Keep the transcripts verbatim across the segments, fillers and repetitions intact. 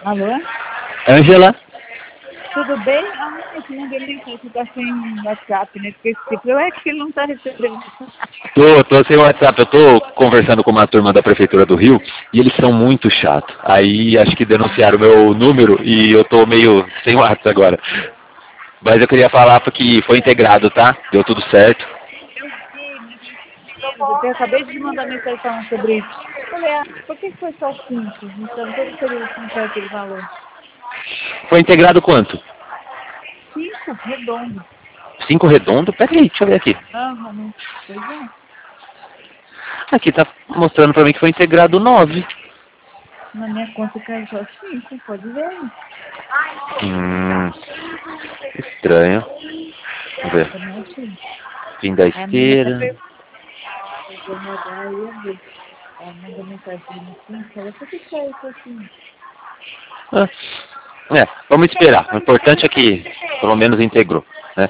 Alô? Ângela? Tudo bem? Ah, esse ninguém nem sei se tá sem WhatsApp, né? Porque esse tipo, eu é que ele não tá recebendo. Tô, tô sem WhatsApp, eu tô conversando com uma turma da Prefeitura do Rio e eles são muito chatos. Aí acho que denunciaram o meu número e eu tô meio sem WhatsApp agora. Mas eu queria falar porque foi integrado, tá? Deu tudo certo. Eu vi, mas eu eu acabei de mandar mensagem falando sobre isso. Eu falei, ah, por que foi só cinco? Então, todo período não foi aquele valor. Foi integrado quanto? Cinco, redondo. Cinco redondo? Pera aí, deixa eu ver aqui. Ah, realmente. Pois é. Aqui tá mostrando pra mim que foi integrado nove. Na minha conta caiu só cinco, pode ver. Hum, estranho. Vamos ver. Também achei. Fim da A menina até esteira. perguntou, eu vou rodar e ia ver. Ela mandou mensagem pra mim assim, falou, por que caiu só cinco? Ah, é, vamos esperar. O importante é que pelo menos integrou, né?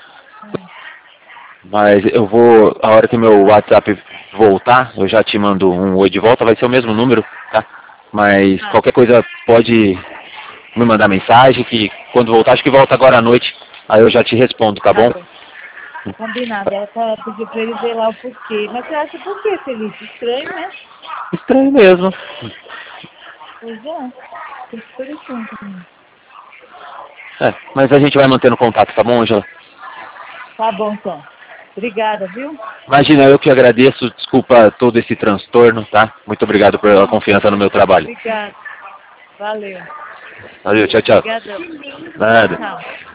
Mas eu vou, a hora que meu WhatsApp voltar, eu já te mando um oi de volta, vai ser o mesmo número, tá? Mas Ah, qualquer coisa pode me mandar mensagem, que quando voltar, acho que volta agora à noite, aí eu já te respondo, tá tá bom? bom. Combinado. Ela tá, pediu pra ele ver lá o porquê. Mas você acha por quê, Felipe? Estranho, né? Estranho mesmo. Pois é. Que interessante também. É, mas a gente vai mantendo contato, tá bom, Angela? Tá bom, então. Obrigada, viu? Imagina, eu que agradeço, desculpa todo esse transtorno, tá? Muito obrigado pela Não, confiança no meu trabalho. obrigada. Valeu. Valeu, tchau, tchau. Obrigadão. Tchau, Nada. tchau.